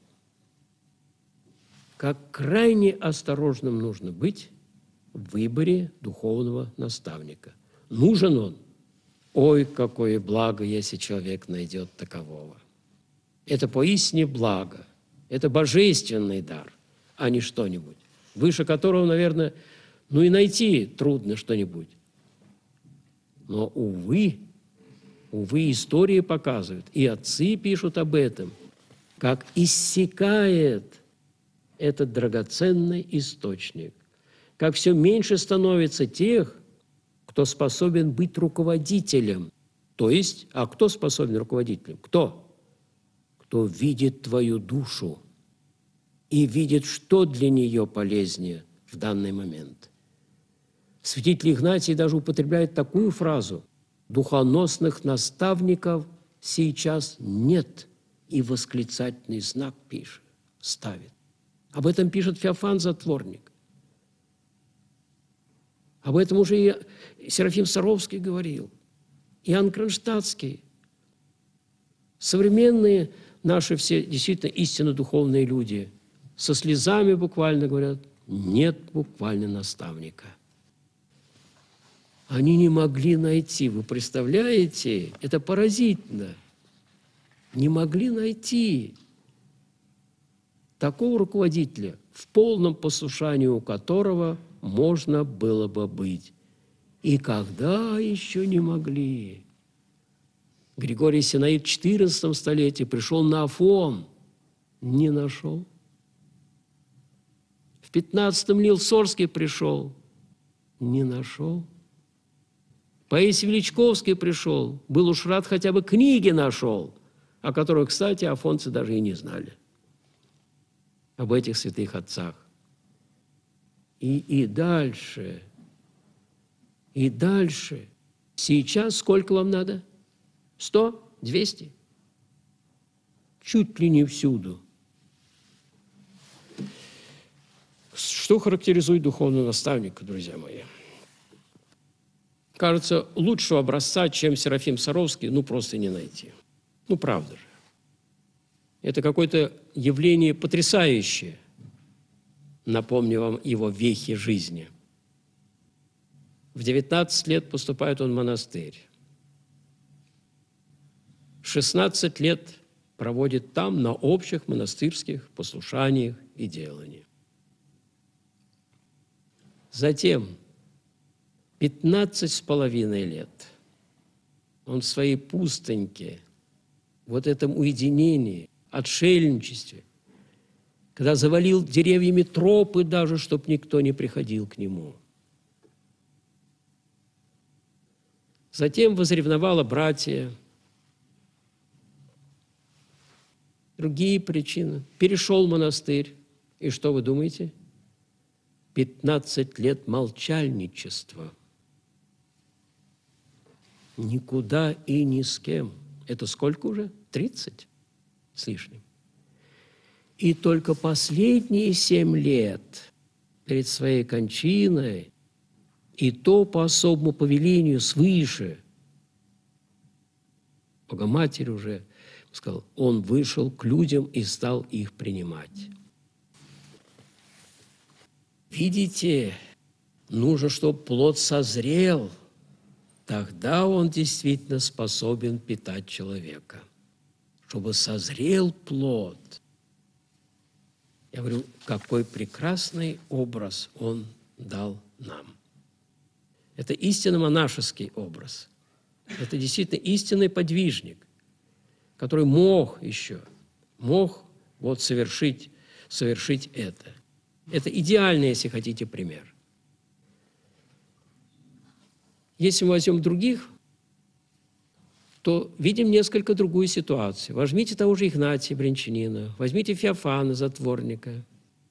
Как крайне осторожным нужно быть в выборе духовного наставника. Нужен он? Ой, какое благо, если человек найдет такового. Это поистине благо, это божественный дар, а не что-нибудь, выше которого, наверное, ну и найти трудно что-нибудь. Но, увы, история показывает, и отцы пишут об этом, как иссякает этот драгоценный источник, как все меньше становится тех, кто способен быть руководителем. То есть, а кто способен руководителем? Кто? Кто видит твою душу и видит, что для нее полезнее в данный момент. Святитель Игнатий даже употребляет такую фразу: «Духоносных наставников сейчас нет», и восклицательный знак пишет, ставит. Об этом пишет Феофан Затворник. Об этом уже и Серафим Саровский говорил, Иоанн Кронштадтский. Современные наши все действительно истинно духовные люди со слезами буквально говорят: нет буквально наставника. Они не могли найти, вы представляете? Это поразительно. Не могли найти такого руководителя, в полном послушании у которого можно было бы быть. И когда еще не могли? Григорий Синаид в XIV столетии пришел на Афон, не нашел. В XV Нил Сорский пришел, не нашел. Паисий Величковский пришел, был уж рад, хотя бы книги нашел, о которых, кстати, афонцы даже и не знали, об этих святых отцах. И дальше. Сейчас сколько вам надо? 100? 200? Чуть ли не всюду. Что характеризует духовного наставника, друзья мои? Кажется, лучшего образца, чем Серафим Саровский, просто не найти. Правда же. Это какое-то явление потрясающее. Напомню вам его вехи жизни. В 19 лет поступает он в монастырь. 16 лет проводит там на общих монастырских послушаниях и деланиях. Затем 15,5 лет он в своей пустыньке, вот этом уединении, отшельничестве, когда завалил деревьями тропы даже, чтобы никто не приходил к нему. Затем возревновало братья. Другие причины. Перешел монастырь. И что вы думаете? 15 лет молчальничества. Никуда и ни с кем. Это сколько уже? 30 с лишним. И только последние 7 лет перед своей кончиной, и то по особому повелению свыше, Богоматерь уже сказал, он вышел к людям и стал их принимать. Видите, нужно, чтобы плод созрел, тогда он действительно способен питать человека. Чтобы созрел плод. Я говорю, какой прекрасный образ он дал нам. Это истинно монашеский образ. Это действительно истинный подвижник, который мог вот совершить это. Это идеальный, если хотите, пример. Если мы возьмем других, то видим несколько другую ситуацию. Возьмите того же Игнатия Брянчанина, возьмите Феофана, затворника,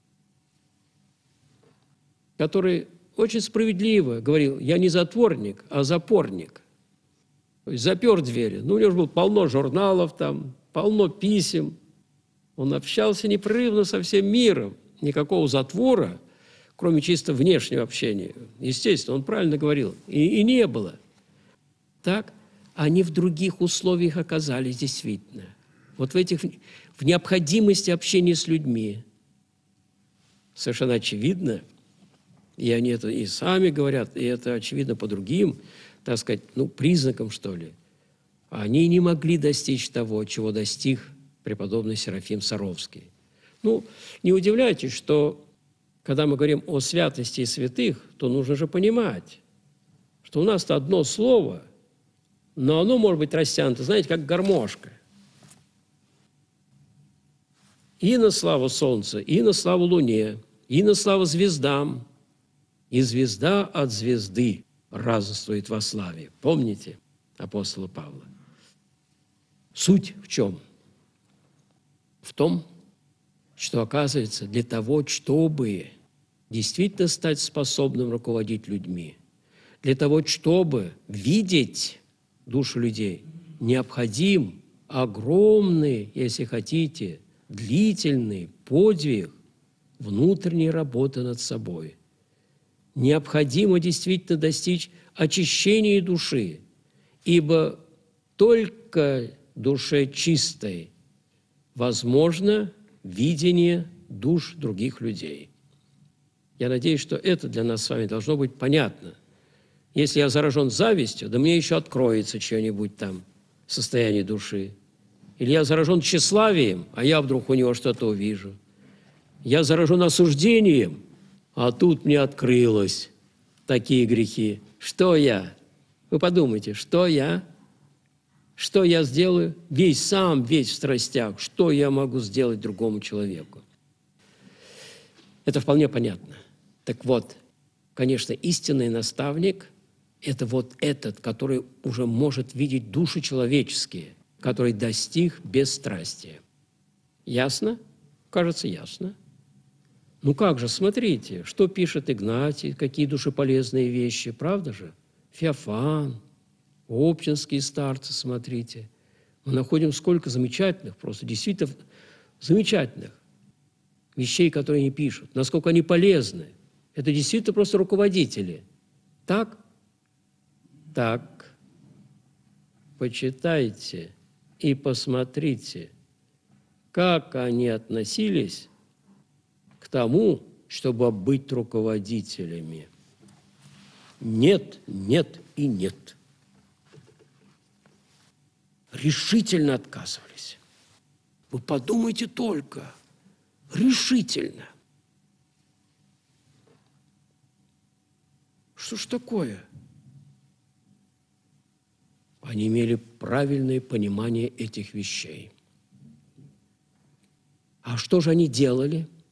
который очень справедливо говорил, я не затворник, а запорник. То есть запер двери. Ну, у него же было полно журналов там, полно писем. Он общался непрерывно со всем миром. Никакого затвора, кроме чисто внешнего общения. Естественно, он правильно говорил. И не было. Так, они в других условиях оказались действительно. Вот в необходимости общения с людьми. Совершенно очевидно, и они это и сами говорят, и это очевидно по другим, так сказать, признакам, что ли. Они не могли достичь того, чего достиг преподобный Серафим Саровский. Не удивляйтесь, что, когда мы говорим о святости и святых, то нужно же понимать, что у нас-то одно слово, но оно может быть растянуто, знаете, как гармошка. И на славу солнца, и на славу луне, и на славу звездам. И звезда от звезды разноствует во славе. Помните апостола Павла? Суть в чем? В том, что, оказывается, для того, чтобы действительно стать способным руководить людьми, для того, чтобы видеть душу людей, необходим огромный, если хотите, длительный подвиг внутренней работы над собой. Необходимо действительно достичь очищения души, ибо только душе чистой возможно видение душ других людей. Я надеюсь, что это для нас с вами должно быть понятно. Если я заражен завистью, да мне еще откроется что-нибудь там, состояние души. Или я заражен тщеславием, а я вдруг у него что-то увижу. Я заражен осуждением, а тут мне открылось такие грехи. Что я? Вы подумайте, что я? Что я сделаю? Весь в страстях. Что я могу сделать другому человеку? Это вполне понятно. Так вот, конечно, истинный наставник – это вот этот, который уже может видеть души человеческие, который достиг бесстрастия. Ясно? Кажется, ясно. Как же, смотрите, что пишет Игнатий, какие душеполезные вещи, правда же? Феофан, оптинские старцы, смотрите. Мы находим сколько замечательных, просто действительно замечательных вещей, которые они пишут, насколько они полезны. Это действительно просто руководители. Так? Так. Почитайте и посмотрите, как они относились к тому, чтобы быть руководителями. Нет, нет и нет. Решительно отказывались. Вы подумайте только. Решительно. Что ж такое? Они имели правильное понимание этих вещей. А что же они делали?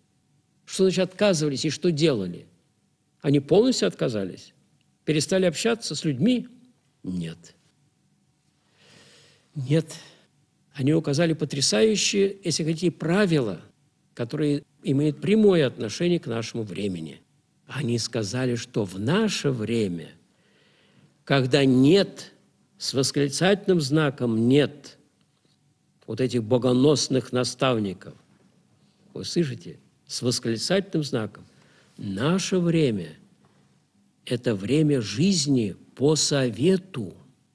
Что значит отказывались и что делали? Они полностью отказались? Перестали общаться с людьми? Нет. Нет. Они указали потрясающие, если хотите, правила, которые имеют прямое отношение к нашему времени. Они сказали, что в наше время, когда нет, с восклицательным знаком нет вот этих богоносных наставников, вы слышите, с восклицательным знаком, наше время – это время жизни по совету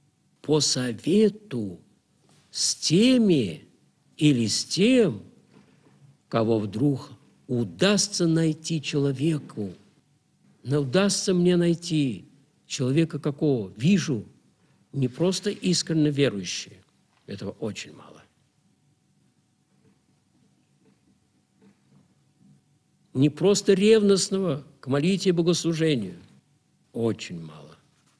с теми или с тем, кого вдруг удастся найти человеку. Но удастся мне найти человека какого? Вижу, не просто искренне верующие. Этого очень мало. Не просто ревностного к молитве и богослужению. Очень мало.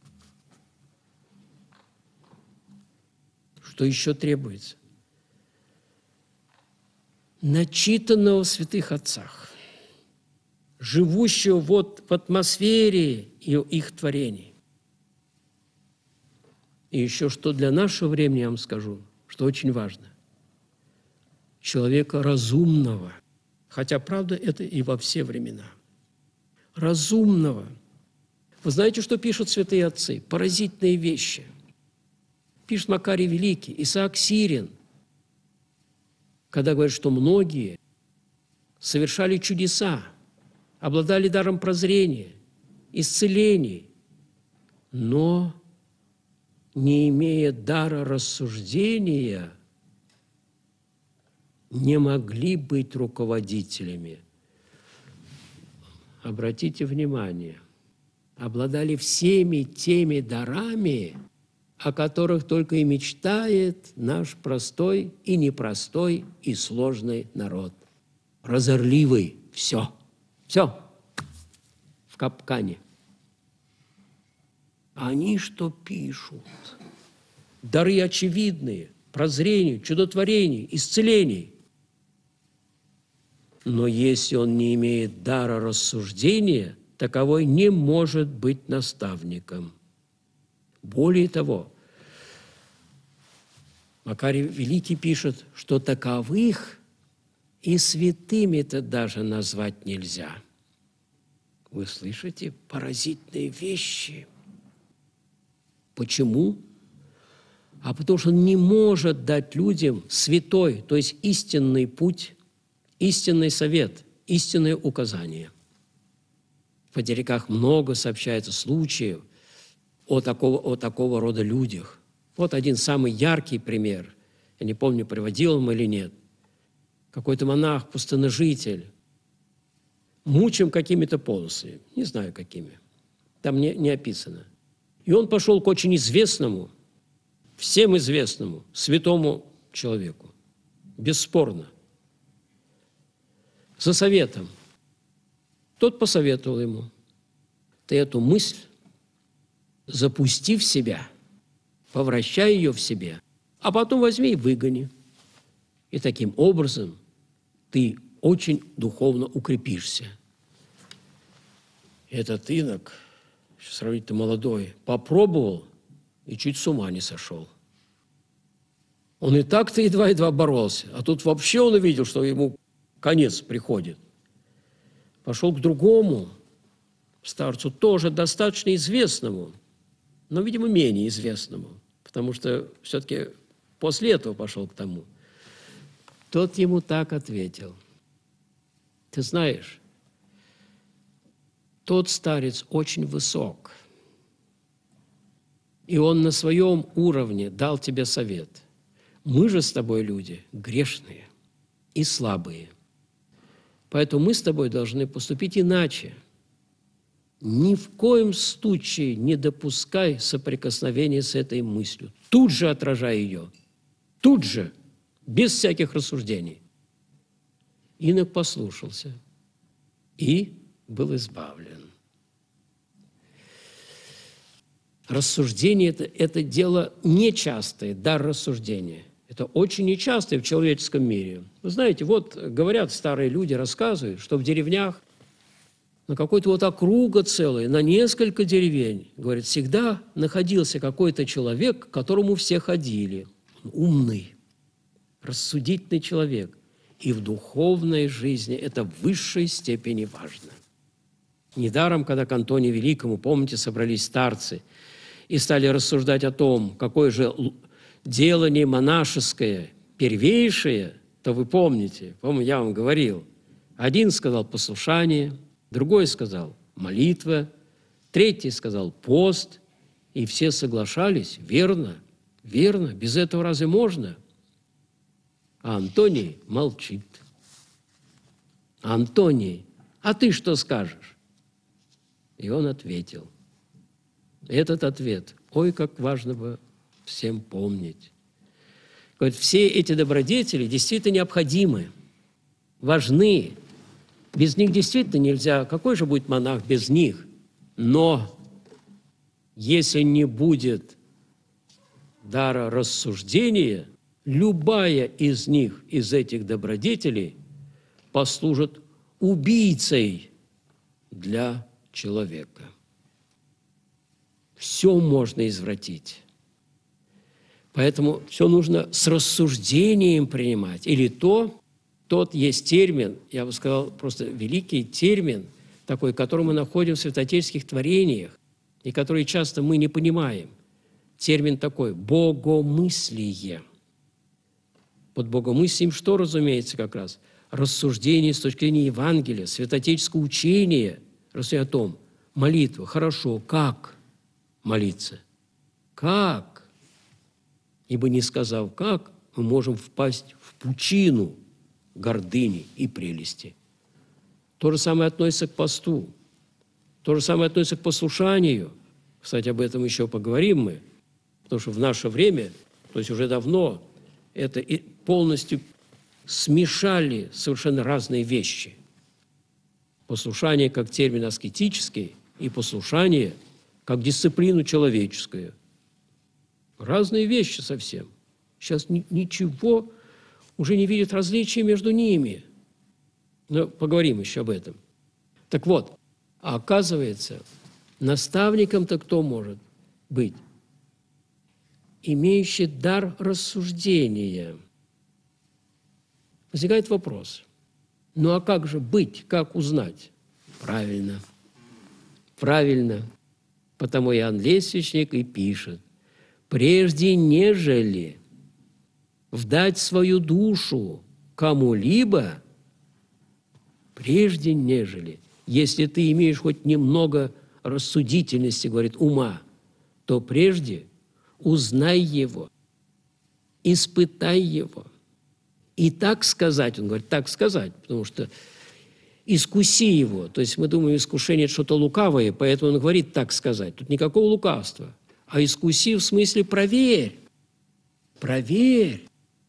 Что еще требуется? Начитанного в святых отцах, живущего вот в атмосфере их творений. И еще что для нашего времени, я вам скажу, что очень важно. Человека разумного, хотя, правда, это и во все времена. Разумного. Вы знаете, что пишут святые отцы? Поразительные вещи. Пишет Макарий Великий, Исаак Сирин, когда говорит, что многие совершали чудеса, обладали даром прозрения, исцелений, но, не имея дара рассуждения, не могли быть руководителями. Обратите внимание, обладали всеми теми дарами, о которых только и мечтает наш простой и непростой и сложный народ. Прозорливый, все в капкане. Они что пишут? Дары очевидные, прозрение, чудотворение, исцеление. Но если он не имеет дара рассуждения, таковой не может быть наставником. Более того, Макарий Великий пишет, что таковых и святыми-то даже назвать нельзя. Вы слышите поразительные вещи. Почему? А потому что он не может дать людям святой, то есть истинный путь, истинный совет, истинное указание. В Патериках много сообщается случаев о такого рода людях. Вот один самый яркий пример. Я не помню, приводил он или нет. Какой-то монах, пустыножитель, мучим какими-то полосами, не знаю какими, там не описано. И он пошел к очень известному, всем известному, святому человеку, бесспорно, за советом. Тот посоветовал ему: ты эту мысль запусти в себя, повращай ее в себе, а потом возьми и выгони. И таким образом ты очень духовно укрепишься. Этот инок, сравнительно молодой, попробовал и чуть с ума не сошел. Он и так-то едва-едва боролся, а тут вообще он увидел, что ему конец приходит. Пошел к другому старцу, тоже достаточно известному, но, видимо, менее известному, потому что все-таки после этого пошел к тому. Тот ему так ответил: ты знаешь, тот старец очень высок, и он на своем уровне дал тебе совет. Мы же с тобой люди грешные и слабые, поэтому мы с тобой должны поступить иначе. Ни в коем случае не допускай соприкосновения с этой мыслью. Тут же отражай ее, тут же, без всяких рассуждений. Инок послушался и был избавлен. Рассуждение – это дело нечастое, дар рассуждения. Это очень нечасто в человеческом мире. Вы знаете, вот говорят старые люди, рассказывают, что в деревнях на какой-то вот округа целая, на несколько деревень, говорят, всегда находился какой-то человек, к которому все ходили. Умный, рассудительный человек. И в духовной жизни это в высшей степени важно. Недаром, когда к Антонию Великому, помните, собрались старцы и стали рассуждать о том, какое же делание монашеское, первейшее, то вы помните, по-моему, я вам говорил, один сказал послушание, другой сказал молитва, третий сказал пост, и все соглашались, верно, верно, без этого разве можно? А Антоний молчит. Антоний, а ты что скажешь? И он ответил. Этот ответ, ой, как важно бы всем помнить. Говорит, все эти добродетели действительно необходимы, важны. Без них действительно нельзя. Какой же будет монах без них? Но если не будет дара рассуждения, любая из них, из этих добродетелей, послужит убийцей для человека. Все можно извратить. Поэтому все нужно с рассуждением принимать. Или тот есть термин, я бы сказал, просто великий термин, такой, который мы находим в святотеческих творениях, и который часто мы не понимаем. Термин такой – богомыслие. Под богомыслием что разумеется как раз? Рассуждение с точки зрения Евангелия, святотеческого учения, рассуждение о том, молитва, хорошо, как молиться? Как? Ибо не сказав как, мы можем впасть в пучину гордыни и прелести. То же самое относится к посту, то же самое относится к послушанию. Кстати, об этом еще поговорим мы, потому что в наше время, то есть уже давно, это и полностью смешали совершенно разные вещи. Послушание как термин аскетический и послушание как дисциплину человеческую. Разные вещи совсем. Сейчас ничего уже не видят различия между ними. Но поговорим еще об этом. Так вот, а оказывается, наставником-то кто может быть? Имеющий дар рассуждения. Возникает вопрос. Ну а как же быть, как узнать? Правильно. Правильно. Потому Иоанн Лествичник и пишет. Прежде нежели вдать свою душу кому-либо, прежде нежели, если ты имеешь хоть немного рассудительности, говорит, ума, то прежде узнай его, испытай его. И так сказать, он говорит, так сказать, потому что искуси его. То есть мы думаем, искушение – это что-то лукавое, поэтому он говорит так сказать. Тут никакого лукавства. А искуси в смысле проверь. Проверь.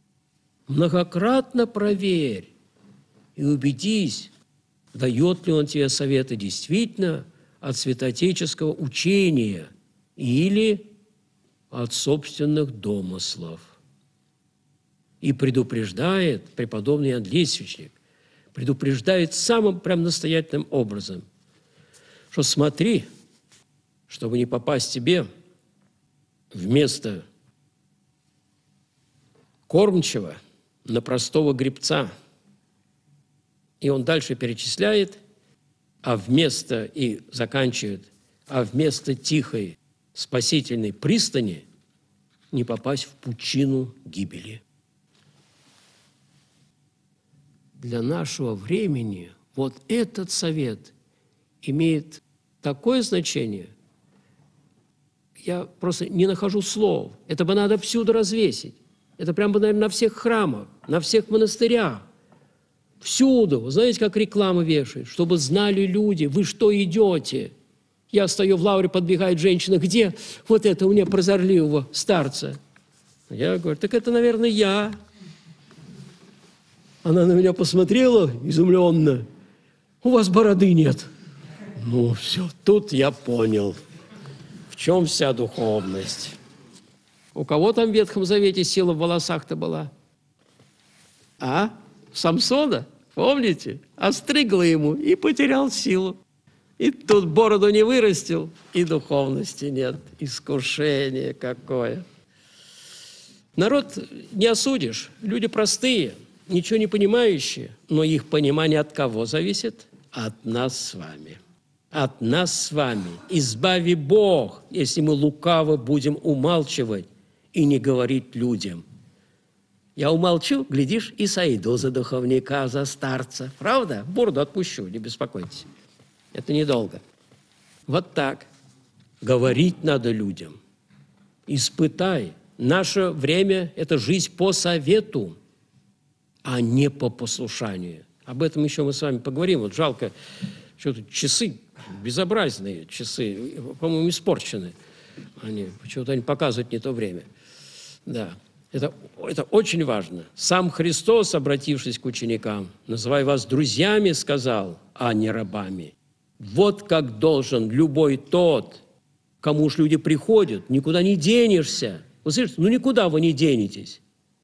Многократно проверь. И убедись, дает ли он тебе советы действительно от святоотеческого учения или от собственных домыслов. И предупреждает преподобный Иоанн Лествичник, предупреждает самым прям настоятельным образом, что смотри, чтобы не попасть тебе вместо кормчего на простого гребца. И он дальше перечисляет, а вместо, и заканчивает, а вместо тихой спасительной пристани не попасть в пучину гибели. Для нашего времени вот этот совет имеет такое значение, я просто не нахожу слов. Это бы надо всюду развесить. Это прямо, наверное, на всех храмах, на всех монастырях. Всюду. Вы знаете, как рекламу вешают? Чтобы знали люди, вы что идете? Я стою в лавре, подбегает женщина. Где вот это у меня прозорливого старца? Я говорю, так это, наверное, я. Она на меня посмотрела изумленно. У вас бороды нет. Ну, все, тут я понял, в чем вся духовность. У кого там в Ветхом Завете сила в волосах-то была? А? Самсона? Помните? Остригла ему и потерял силу. И тут бороду не вырастил, и духовности нет. Искушение какое. Народ не осудишь. Люди простые, ничего не понимающие. Но их понимание от кого зависит? От нас с вами. От нас с вами. Избави Бог, если мы лукаво будем умалчивать и не говорить людям. Я умолчу, глядишь, и сойду за духовника, за старца. Правда? Бороду отпущу, не беспокойтесь. Это недолго. Вот так. Говорить надо людям. Испытай. Наше время – это жизнь по совету, а не по послушанию. Об этом еще мы с вами поговорим. Вот жалко, что тут часы, безобразные часы, по-моему, испорчены. Почему-то они показывают не то время. Да. Это очень важно. Сам Христос, обратившись к ученикам, называя вас друзьями, сказал, а не рабами. Вот как должен любой тот, кому уж люди приходят, никуда не денешься. Вы слышите, никуда вы не денетесь.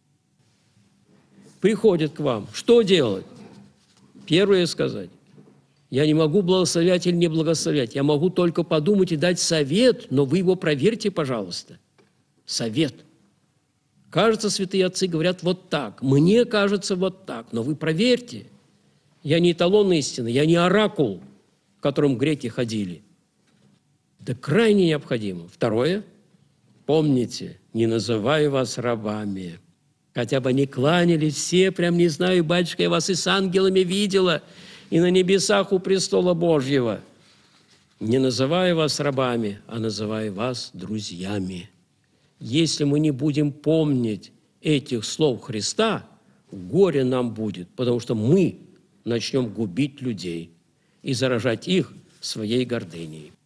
Приходят к вам. Что делать? Первое сказать. Я не могу благословлять или не благословлять. Я могу только подумать и дать совет, но вы его проверьте, пожалуйста. Совет. Кажется, святые отцы говорят вот так. Мне кажется вот так, но вы проверьте. Я не эталон истины, я не оракул, в котором греки ходили. Это крайне необходимо. Второе. Помните, не называю вас рабами. Хотя бы они кланялись все, прям не знаю, батюшка, я вас и с ангелами видела, и на небесах у престола Божьего. Не называю вас рабами, а называю вас друзьями. Если мы не будем помнить этих слов Христа, горе нам будет, потому что мы начнем губить людей и заражать их своей гордыней.